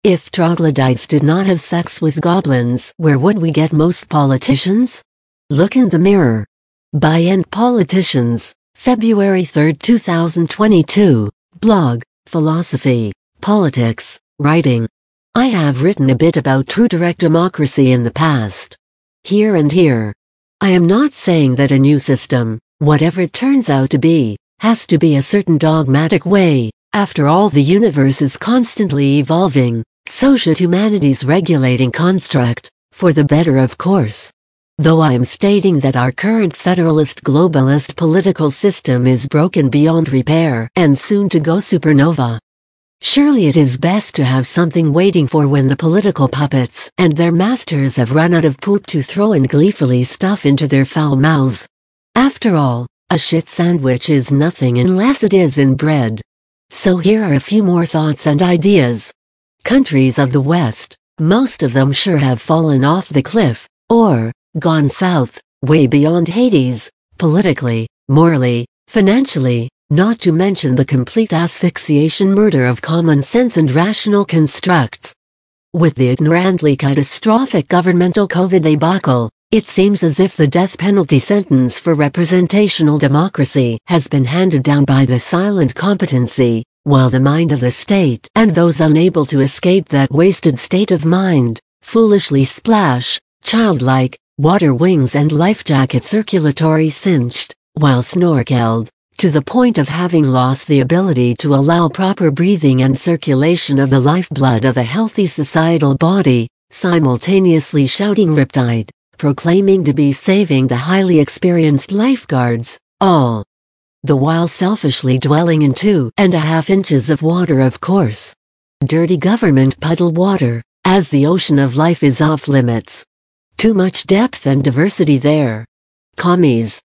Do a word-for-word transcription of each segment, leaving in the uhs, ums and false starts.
If troglodytes did not have sex with goblins, where would we get most politicians? Look in the mirror. By End Politicians, February third two thousand twenty-two, blog, philosophy, politics, writing. I have written a bit about true direct democracy in the past. Here and here. I am not saying that a new system, whatever it turns out to be, has to be a certain dogmatic way. After all, the universe is constantly evolving, so should humanity's regulating construct, for the better of course. Though I am stating that our current federalist globalist political system is broken beyond repair and soon to go supernova. Surely it is best to have something waiting for when the political puppets and their masters have run out of poop to throw and gleefully stuff into their foul mouths. After all, a shit sandwich is nothing unless it is in bread. So here are a few more thoughts and ideas. Countries of the West, most of them sure have fallen off the cliff, or gone south, way beyond Hades, politically, morally, financially, not to mention the complete asphyxiation murder of common sense and rational constructs. With the ignorantly catastrophic governmental COVID debacle, it seems as if the death penalty sentence for representational democracy has been handed down by the silent competency, while the mind of the state and those unable to escape that wasted state of mind, foolishly splash, childlike, water wings and life jacket circulatory cinched, while snorkeled, to the point of having lost the ability to allow proper breathing and circulation of the lifeblood of a healthy societal body, simultaneously shouting riptide, proclaiming to be saving the highly experienced lifeguards, all the while selfishly dwelling in two and a half inches of water, of course. Dirty government puddle water, as the ocean of life is off limits. Too much depth and diversity there. Commies.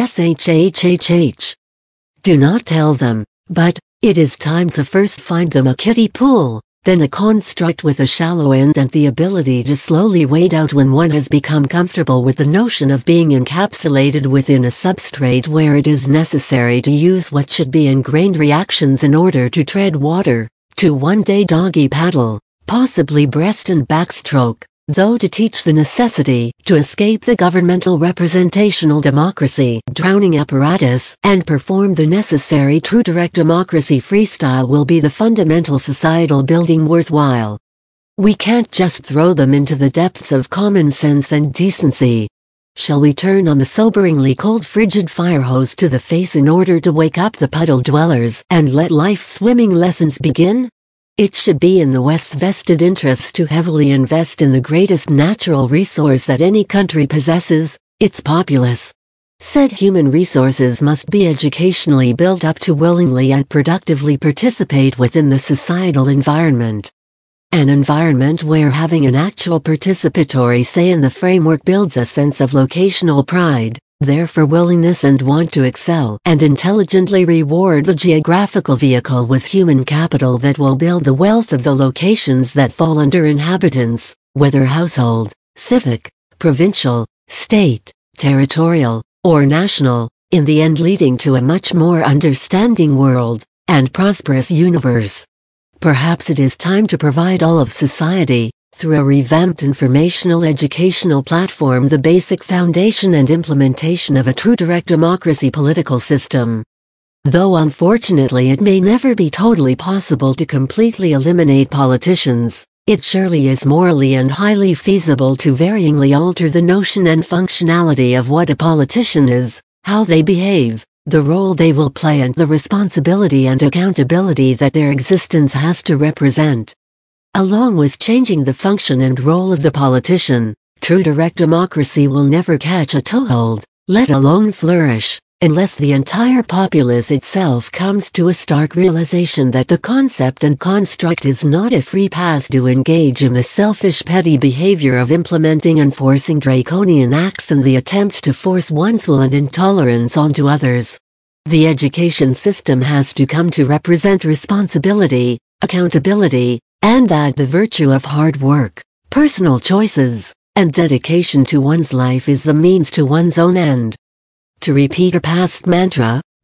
Shhhh. Do not tell them, but it is time to first find them a kiddie pool, then a construct with a shallow end and the ability to slowly wade out when one has become comfortable with the notion of being encapsulated within a substrate where it is necessary to use what should be ingrained reactions in order to tread water, to one day doggy paddle, possibly breast and backstroke, though to teach the necessity to escape the governmental representational democracy drowning apparatus and perform the necessary true direct democracy freestyle will be the fundamental societal building worthwhile. We can't just throw them into the depths of common sense and decency. Shall we turn on the soberingly cold frigid fire hose to the face in order to wake up the puddle dwellers and let life swimming lessons begin? It should be in the West's vested interests to heavily invest in the greatest natural resource that any country possesses, its populace. Said human resources must be educationally built up to willingly and productively participate within the societal environment. An environment where having an actual participatory say in the framework builds a sense of locational pride, therefore willingness and want to excel and intelligently reward the geographical vehicle with human capital that will build the wealth of the locations that fall under inhabitants, whether household, civic, provincial, state, territorial, or national, in the end leading to a much more understanding world, and prosperous universe. Perhaps it is time to provide all of society, through a revamped informational educational platform, the basic foundation and implementation of a true direct democracy political system. Though unfortunately it may never be totally possible to completely eliminate politicians, it surely is morally and highly feasible to varyingly alter the notion and functionality of what a politician is, how they behave, the role they will play and the responsibility and accountability that their existence has to represent. Along with changing the function and role of the politician, true direct democracy will never catch a toehold, let alone flourish, unless the entire populace itself comes to a stark realization that the concept and construct is not a free pass to engage in the selfish petty behavior of implementing and forcing draconian acts and the attempt to force one's will and intolerance onto others. The education system has to come to represent responsibility, accountability, and that the virtue of hard work, personal choices, and dedication to one's life is the means to one's own end. To repeat a past mantra,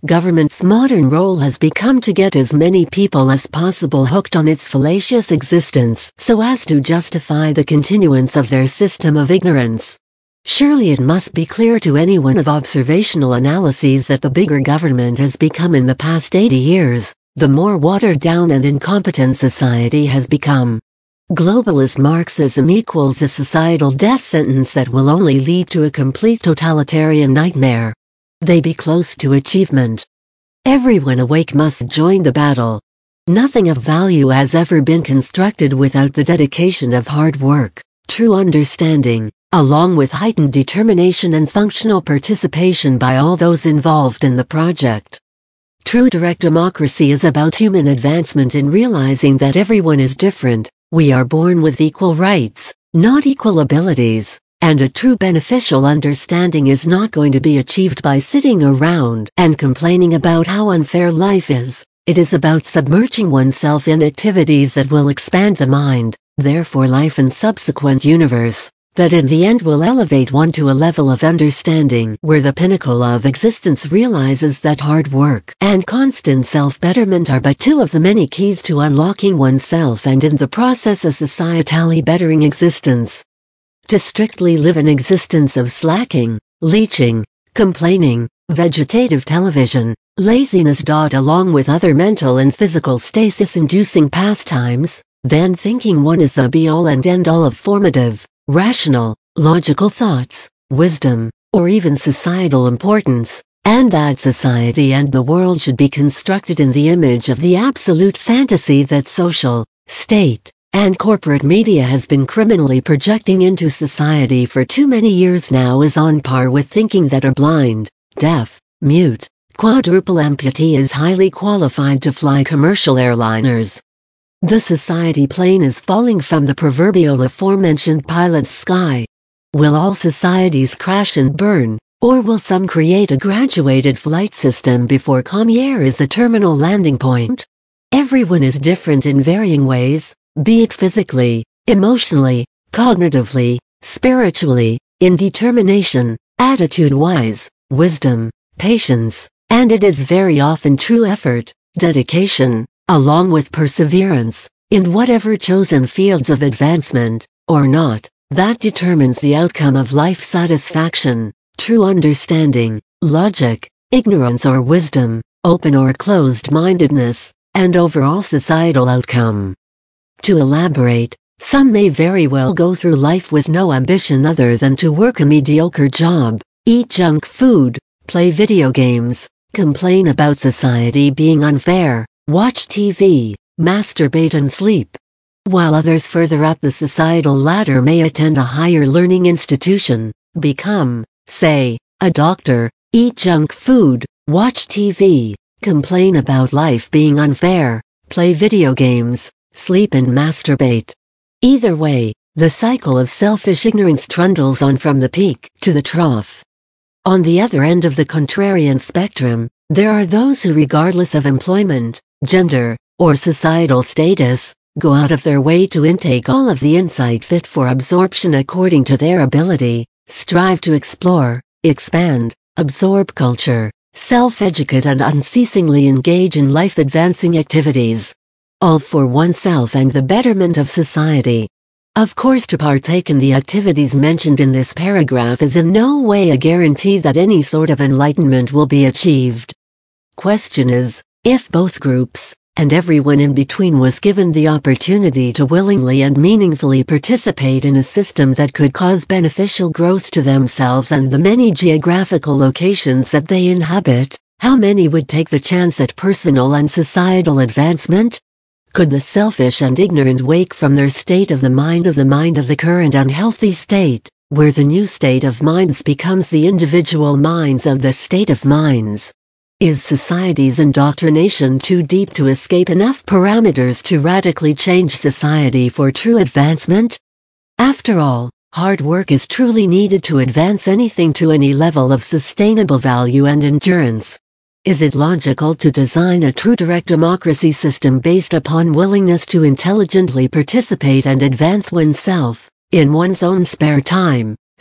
Government's modern role has become to get as many people as possible hooked on its fallacious existence so as to justify the continuance of their system of ignorance. Surely it must be clear to anyone of observational analyses that the bigger government has become in the past eighty years, the more watered down and incompetent society has become. Globalist Marxism equals a societal death sentence that will only lead to a complete totalitarian nightmare. They be close to achievement. Everyone awake must join the battle. Nothing of value has ever been constructed without the dedication of hard work, true understanding, along with heightened determination and functional participation by all those involved in the project. True direct democracy is about human advancement in realizing that everyone is different, we are born with equal rights, not equal abilities. And a true beneficial understanding is not going to be achieved by sitting around and complaining about how unfair life is. It is about submerging oneself in activities that will expand the mind, therefore life and subsequent universe, that in the end will elevate one to a level of understanding where the pinnacle of existence realizes that hard work and constant self-betterment are but two of the many keys to unlocking oneself and in the process a societally bettering existence. To strictly live an existence of slacking, leeching, complaining, vegetative television, laziness. Along with other mental and physical stasis-inducing pastimes, then thinking one is the be-all and end-all of formative, rational, logical thoughts, wisdom, or even societal importance, and that society and the world should be constructed in the image of the absolute fantasy that social, state, and corporate media has been criminally projecting into society for too many years now is on par with thinking that a blind, deaf, mute, quadruple amputee is highly qualified to fly commercial airliners. The society plane is falling from the proverbial aforementioned pilot's sky. Will all societies crash and burn, or will some create a graduated flight system before Comair is the terminal landing point? Everyone is different in varying ways, be it physically, emotionally, cognitively, spiritually, in determination, attitude-wise, wisdom, patience, and it is very often true effort, dedication, along with perseverance, in whatever chosen fields of advancement, or not, that determines the outcome of life satisfaction, true understanding, logic, ignorance or wisdom, open or closed-mindedness, and overall societal outcome. To elaborate, some may very well go through life with no ambition other than to work a mediocre job, eat junk food, play video games, complain about society being unfair, watch T V, masturbate and sleep. While others further up the societal ladder may attend a higher learning institution, become, say, a doctor, eat junk food, watch T V, complain about life being unfair, play video games, sleep and masturbate. Either way, the cycle of selfish ignorance trundles on from the peak to the trough. On the other end of the contrarian spectrum, there are those who regardless of employment, gender, or societal status, go out of their way to intake all of the insight fit for absorption according to their ability, strive to explore, expand, absorb culture, self-educate and unceasingly engage in life-advancing activities. All for oneself and the betterment of society. Of course, to partake in the activities mentioned in this paragraph is in no way a guarantee that any sort of enlightenment will be achieved. Question is, if both groups, and everyone in between was given the opportunity to willingly and meaningfully participate in a system that could cause beneficial growth to themselves and the many geographical locations that they inhabit, how many would take the chance at personal and societal advancement? Could the selfish and ignorant wake from their state of the mind of the mind of the current unhealthy state, where the new state of minds becomes the individual minds of the state of minds? Is society's indoctrination too deep to escape enough parameters to radically change society for true advancement? After all, hard work is truly needed to advance anything to any level of sustainable value and endurance. Is it logical to design a true direct democracy system based upon willingness to intelligently participate and advance oneself, in one's own spare time,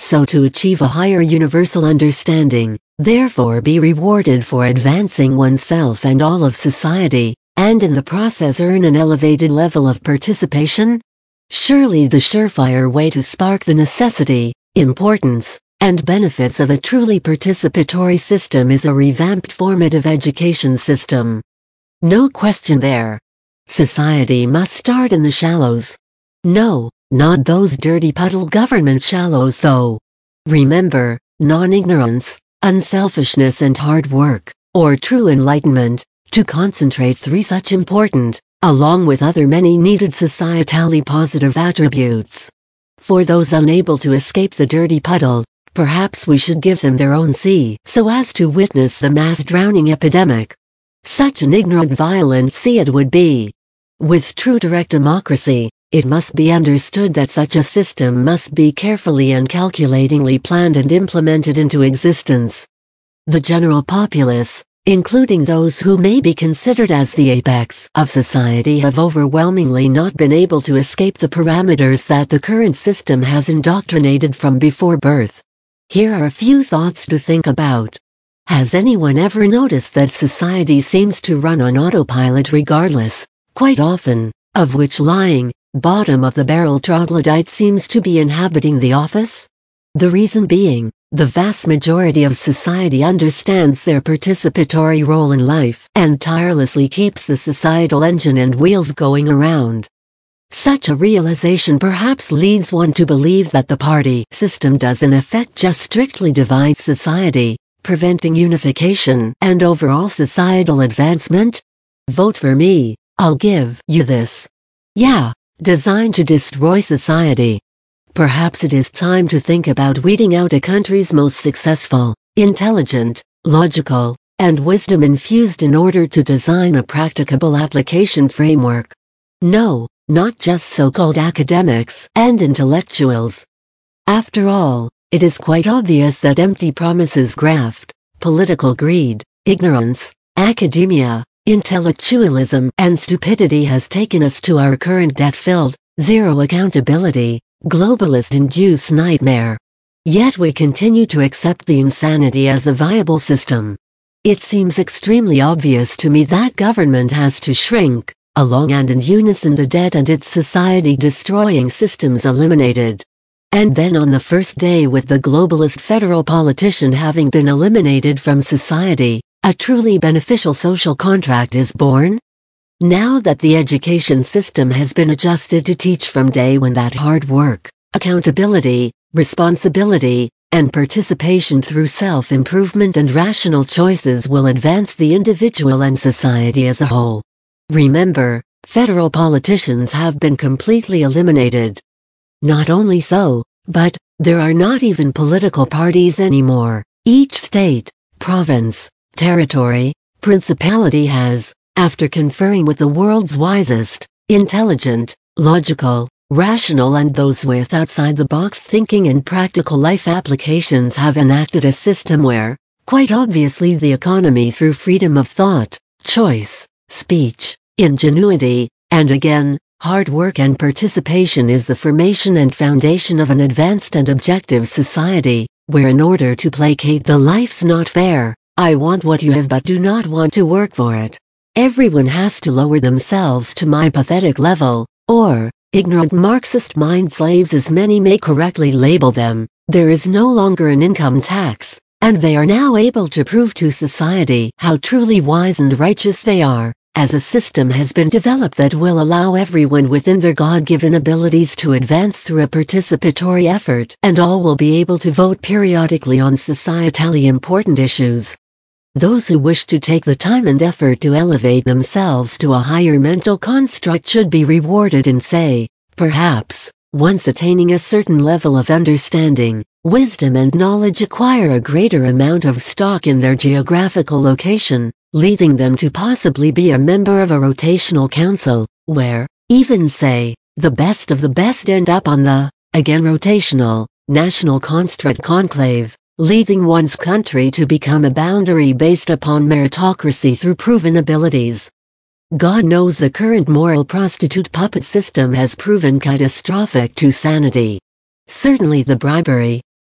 so to achieve a higher universal understanding, therefore be rewarded for advancing oneself and all of society, and in the process earn an elevated level of participation? Surely the surefire way to spark the necessity, importance, and benefits of a truly participatory system is a revamped formative education system. No question there. Society must start in the shallows. No, not those dirty puddle government shallows though. Remember, non-ignorance, unselfishness and hard work, or true enlightenment, to concentrate three such important, along with other many needed societally positive attributes. For those unable to escape the dirty puddle, perhaps we should give them their own sea so as to witness the mass drowning epidemic. Such an ignorant violent sea it would be. With true direct democracy, it must be understood that such a system must be carefully and calculatingly planned and implemented into existence. The general populace, including those who may be considered as the apex of society, have overwhelmingly not been able to escape the parameters that the current system has indoctrinated from before birth. Here are a few thoughts to think about. Has anyone ever noticed that society seems to run on autopilot regardless, quite often, of which lying, bottom-of-the-barrel troglodyte seems to be inhabiting the office? The reason being, the vast majority of society understands their participatory role in life and tirelessly keeps the societal engine and wheels going around. Such a realization perhaps leads one to believe that the party system does in effect just strictly divide society, preventing unification and overall societal advancement? Vote for me, I'll give you this. Yeah, designed to destroy society. Perhaps it is time to think about weeding out a country's most successful, intelligent, logical, and wisdom-infused in order to design a practicable application framework. No, not just so-called academics and intellectuals. After all, it is quite obvious that empty promises, graft, political greed, ignorance, academia, intellectualism, and stupidity has taken us to our current debt-filled, zero accountability, globalist-induced nightmare. Yet we continue to accept the insanity as a viable system. It seems extremely obvious to me that government has to shrink, along and in unison the debt and its society-destroying systems eliminated. And then on the first day, with the globalist federal politician having been eliminated from society, a truly beneficial social contract is born? Now that the education system has been adjusted to teach from day one that hard work, accountability, responsibility, and participation through self-improvement and rational choices will advance the individual and society as a whole. Remember, federal politicians have been completely eliminated. Not only so, but there are not even political parties anymore. Each state, province, territory, principality has, after conferring with the world's wisest, intelligent, logical, rational and those with outside-the-box thinking and practical life applications, have enacted a system where, quite obviously, the economy through freedom of thought, choice, speech, ingenuity, and again, hard work and participation is the formation and foundation of an advanced and objective society, where in order to placate the "life's not fair, I want what you have but do not want to work for it," everyone has to lower themselves to my pathetic level, or, ignorant Marxist mind slaves as many may correctly label them, there is no longer an income tax, and they are now able to prove to society how truly wise and righteous they are, as a system has been developed that will allow everyone within their God-given abilities to advance through a participatory effort, and all will be able to vote periodically on societally important issues. Those who wish to take the time and effort to elevate themselves to a higher mental construct should be rewarded in, say, perhaps, once attaining a certain level of understanding, wisdom and knowledge, acquire a greater amount of stock in their geographical location, leading them to possibly be a member of a rotational council, where, even say, the best of the best end up on the, again rotational, national construct conclave, leading one's country to become a boundary based upon meritocracy through proven abilities. God knows the current moral prostitute puppet system has proven catastrophic to sanity. Certainly the bribery,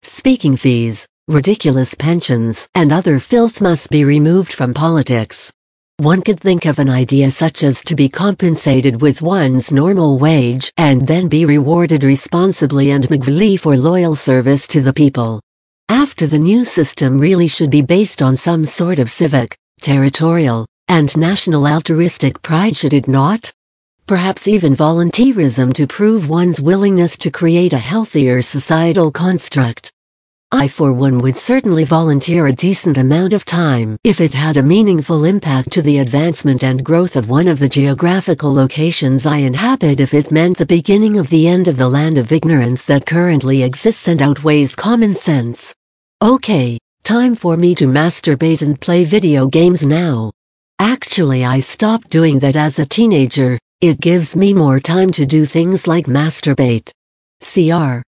Speaking fees, ridiculous pensions, and other filth must be removed from politics. One could think of an idea such as to be compensated with one's normal wage and then be rewarded responsibly and meagrely for loyal service to the people. After the new system really should be based on some sort of civic, territorial, and national altruistic pride, should it not? Perhaps even volunteerism to prove one's willingness to create a healthier societal construct. I for one would certainly volunteer a decent amount of time if it had a meaningful impact to the advancement and growth of one of the geographical locations I inhabit, if it meant the beginning of the end of the land of ignorance that currently exists and outweighs common sense. Okay, time for me to masturbate and play video games now. Actually, I stopped doing that as a teenager. It gives me more time to do things like masturbate. C R